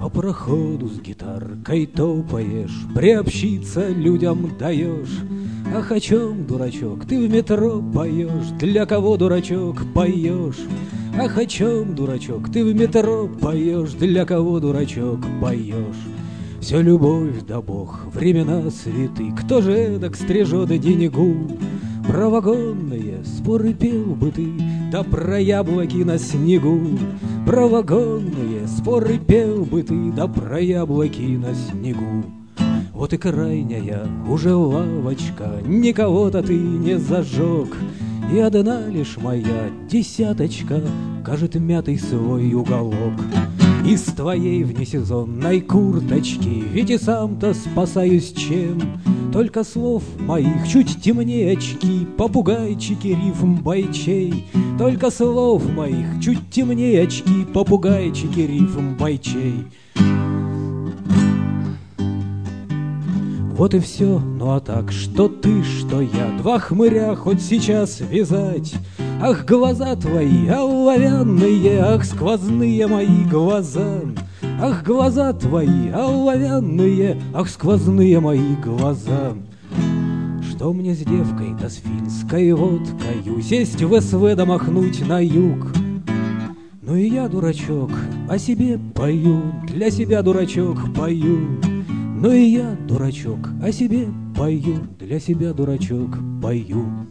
По проходу с гитаркой топаешь, приобщиться людям даешь. Ах, о чем, дурачок, ты в метро поешь? Для кого, дурачок, поешь? Ах, о чем, дурачок, ты в метро поешь? Для кого, дурачок, поешь? Все любовь да Бог, времена святы, кто же эдак стрижет деньгу? Про вагонные споры пел бы ты, да про яблоки на снегу. Про вагонные споры пел бы ты, да про яблоки на снегу. Вот и крайняя уже лавочка, никого-то ты не зажег, и одна лишь моя десяточка кажет мятый свой уголок. Из твоей внесезонной курточки ведь и сам-то спасаюсь чем? Только слов моих чуть темнее очки, попугайчики рифм бойчей. Только слов моих чуть темнее очки, попугайчики рифм бойчей. Вот и все, ну а так, что ты, что я, два хмыря хоть сейчас вязать. Ах, глаза твои оловянные, ах, сквозные мои глаза. Ах, глаза твои оловянные, ах, сквозные мои глаза. Что мне с девкой да с финской водкою сесть в СВ да махнуть на юг? Ну и я, дурачок, о себе пою, для себя, дурачок, пою. Ну и я, дурачок, о себе пою, для себя, дурачок, пою.